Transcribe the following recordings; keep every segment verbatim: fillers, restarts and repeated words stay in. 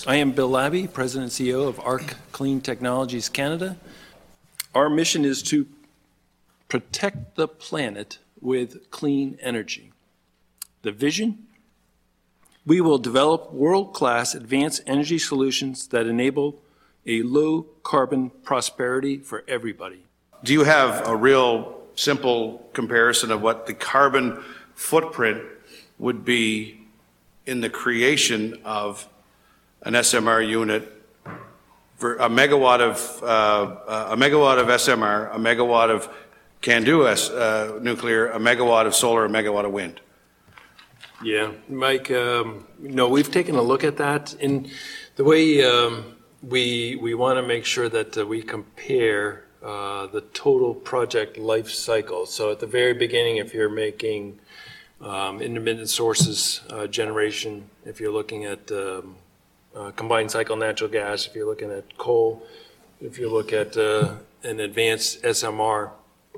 I am Bill Labby, President and C E O of ARC Clean Technologies Canada. Our mission is to protect the planet with clean energy. The vision? We will develop world-class advanced energy solutions that enable a low-carbon prosperity for everybody. Do you have a real simple comparison of what the carbon footprint would be in the creation of an S M R unit, for a megawatt of uh, a megawatt of S M R, a megawatt of CANDU uh, nuclear, a megawatt of solar, a megawatt of wind? Yeah, Mike. Um, no, we've taken a look at that. In the way um, we we want to make sure that uh, we compare uh, the total project life cycle. So at the very beginning, if you're making um, intermittent sources uh, generation, if you're looking at um, Uh, combined cycle natural gas, if you're looking at coal, if you look at uh, an advanced S M R,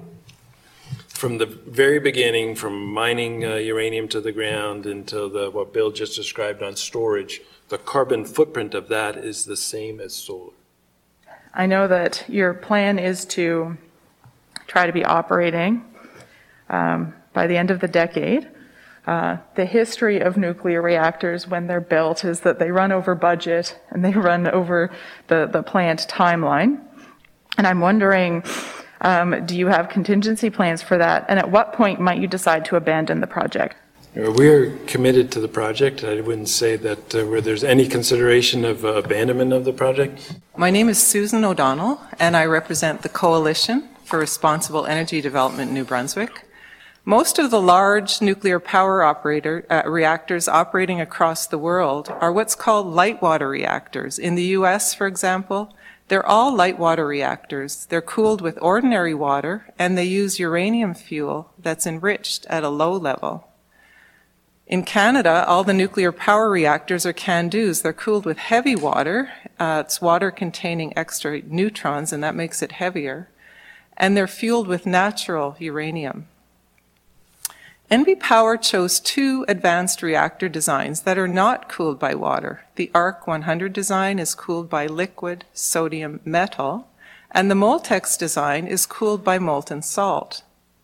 from the very beginning, from mining uh, uranium to the ground until the, what Bill just described on storage, the carbon footprint of that is the same as solar. I know that your plan is to try to be operating um, by the end of the decade. Uh, the history of nuclear reactors when they're built is that they run over budget and they run over the, the plant timeline. And I'm wondering, um, do you have contingency plans for that? And at what point might you decide to abandon the project? We're committed to the project. I wouldn't say that uh, where there's any consideration of uh, abandonment of the project. My name is Susan O'Donnell, and I represent the Coalition for Responsible Energy Development in New Brunswick. Most of the large nuclear power operator, uh, reactors operating across the world are what's called light water reactors. In the U S, for example, they're all light water reactors. They're cooled with ordinary water, and they use uranium fuel that's enriched at a low level. In Canada, all the nuclear power reactors are CANDUs. They're cooled with heavy water. Uh, it's water containing extra neutrons, and that makes it heavier. And they're fueled with natural uranium. N B Power chose two advanced reactor designs that are not cooled by water. The ARC one hundred design is cooled by liquid sodium metal, and the Moltex design is cooled by molten salt.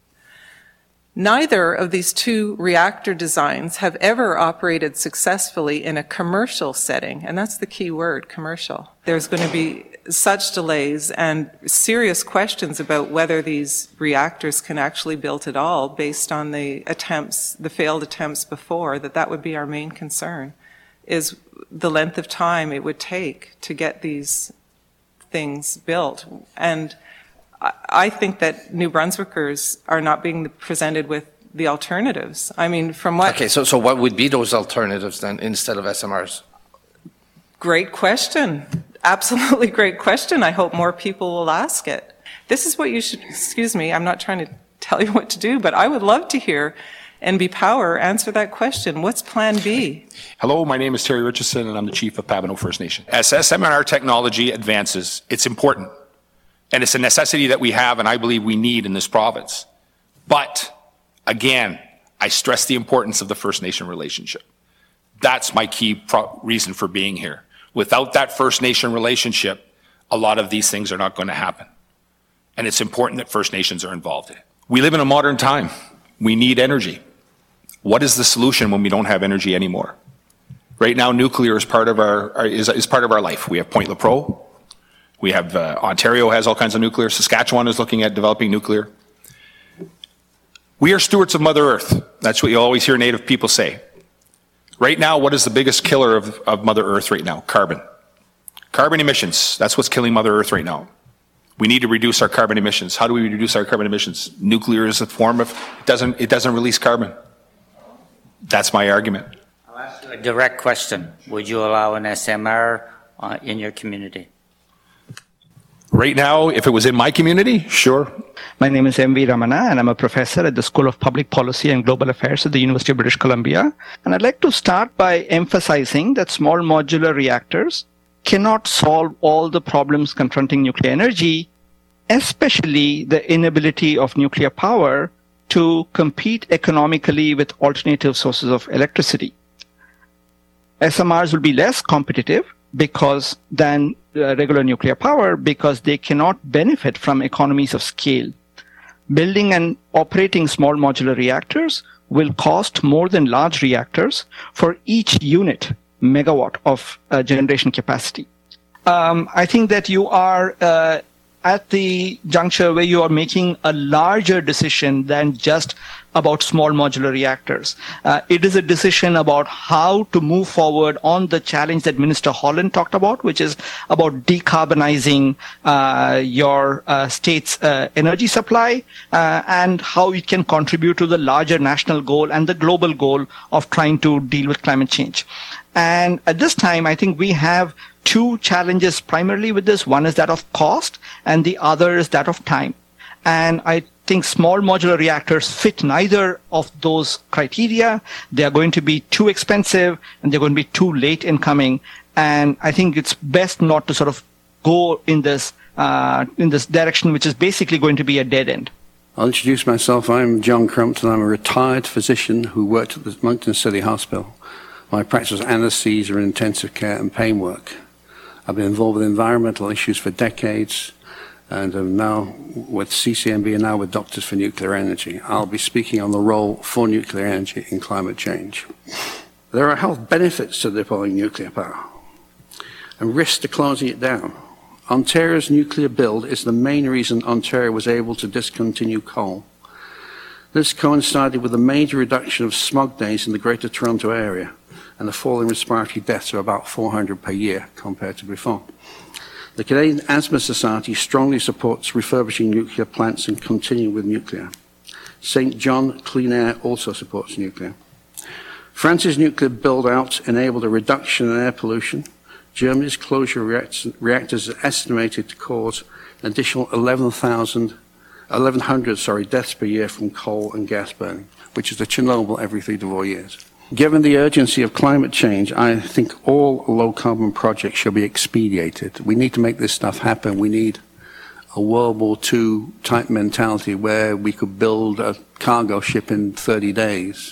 Neither of these two reactor designs have ever operated successfully in a commercial setting, and that's the key word, commercial. There's going to be such delays and serious questions about whether these reactors can actually build at all based on the attempts, the failed attempts before, that that would be our main concern, is the length of time it would take to get these things built. And I think that New Brunswickers are not being presented with the alternatives. I mean, from what... Okay, so, so what would be those alternatives then instead of S M Rs? Great question. Absolutely great question. I hope more people will ask it. This is what you should, excuse me, I'm not trying to tell you what to do, but I would love to hear N B Power answer that question. What's plan B? Hello, my name is Terry Richardson, and I'm the Chief of Pabineau First Nation. As S M R technology advances, it's important. And it's a necessity that we have, and I believe we need in this province. But, again, I stress the importance of the First Nation relationship. That's my key pro- reason for being here. Without that First Nation relationship, a lot of these things are not going to happen. And it's important that First Nations are involved in it. We live in a modern time. We need energy. What is the solution when we don't have energy anymore? Right now, nuclear is part of our, our is, is part of our life. We have Point Lepreau. We have, uh, Ontario has all kinds of nuclear. Saskatchewan is looking at developing nuclear. We are stewards of Mother Earth. That's what you always hear Native people say. Right now, what is the biggest killer of, of Mother Earth right now? Carbon. Carbon emissions. That's what's killing Mother Earth right now. We need to reduce our carbon emissions. How do we reduce our carbon emissions? Nuclear is a form of, it doesn't, it doesn't release carbon. That's my argument. I'll ask you a direct question. Would you allow an S M R uh, in your community? Right now, if it was in my community, sure. My name is M V Ramana, and I'm a professor at the School of Public Policy and Global Affairs at the University of British Columbia. And I'd like to start by emphasizing that small modular reactors cannot solve all the problems confronting nuclear energy, especially the inability of nuclear power to compete economically with alternative sources of electricity. S M Rs will be less competitive, because than uh, regular nuclear power because they cannot benefit from economies of scale. Building and operating small modular reactors will cost more than large reactors for each unit megawatt of uh, generation capacity. Um, I think that you are uh, at the juncture where you are making a larger decision than just about small modular reactors. Uh, it is a decision about how to move forward on the challenge that Minister Holland talked about, which is about decarbonizing uh, your uh, state's uh, energy supply uh, and how it can contribute to the larger national goal and the global goal of trying to deal with climate change. And at this time, I think we have two challenges primarily with this. One is that of cost, and the other is that of time. And I think small modular reactors fit neither of those criteria. They are going to be too expensive, and they're going to be too late in coming. And I think it's best not to sort of go in this uh, in this direction, which is basically going to be a dead end. I'll introduce myself. I'm John Crumpton. I'm a retired physician who worked at the Moncton City Hospital. My practice was anesthesia and intensive care and pain work. I've been involved with environmental issues for decades, and I'm now with C C M B and now with Doctors for Nuclear Energy. I'll be speaking on the role for nuclear energy in climate change. There are health benefits to deploying nuclear power and risks to closing it down. Ontario's nuclear build is the main reason Ontario was able to discontinue coal. This coincided with a major reduction of smog days in the Greater Toronto area and a fall in respiratory deaths of about four hundred per year compared to before. The Canadian Asthma Society strongly supports refurbishing nuclear plants and continuing with nuclear. Saint John Clean Air also supports nuclear. France's nuclear build-out enabled a reduction in air pollution. Germany's closure reactors are estimated to cause an additional eleven thousand, eleven hundred sorry, deaths per year from coal and gas burning, which is a Chernobyl every three to four years. Given the urgency of climate change, I think all low-carbon projects should be expedited. We need to make this stuff happen. We need a World War Two type mentality where we could build a cargo ship in thirty days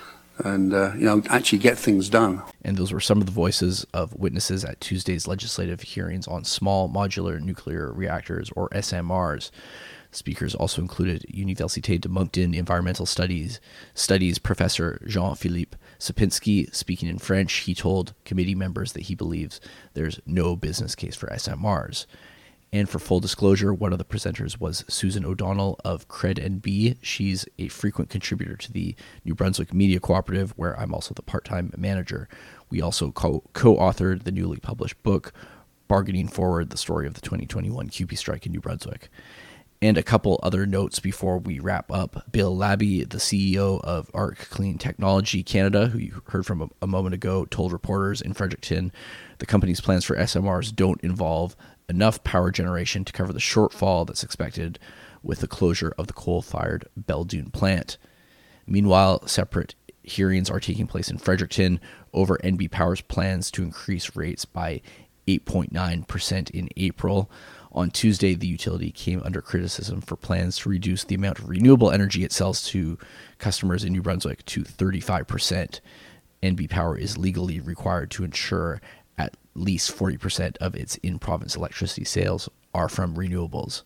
and uh, you know, actually get things done. And those were some of the voices of witnesses at Tuesday's legislative hearings on small modular nuclear reactors, or S M Rs. Speakers also included Université de Moncton Environmental Studies Studies Professor Jean-Philippe Sapinski. Speaking in French, he told committee members that he believes there's no business case for S M Rs. And for full disclosure, one of the presenters was Susan O'Donnell of Cred N B. She's a frequent contributor to the New Brunswick Media Cooperative, where I'm also the part-time manager. We also co- co-authored the newly published book, Bargaining Forward, the Story of the twenty twenty-one C U P E Strike in New Brunswick. And a couple other notes before we wrap up. Bill Labby, the C E O of Arc Clean Technology Canada, who you heard from a, a moment ago, told reporters in Fredericton the company's plans for S M Rs don't involve enough power generation to cover the shortfall that's expected with the closure of the coal-fired Belledune plant. Meanwhile, separate hearings are taking place in Fredericton over N B Power's plans to increase rates by eight point nine percent in April. On Tuesday, the utility came under criticism for plans to reduce the amount of renewable energy it sells to customers in New Brunswick to thirty-five percent. N B Power is legally required to ensure at least forty percent of its in-province electricity sales are from renewables.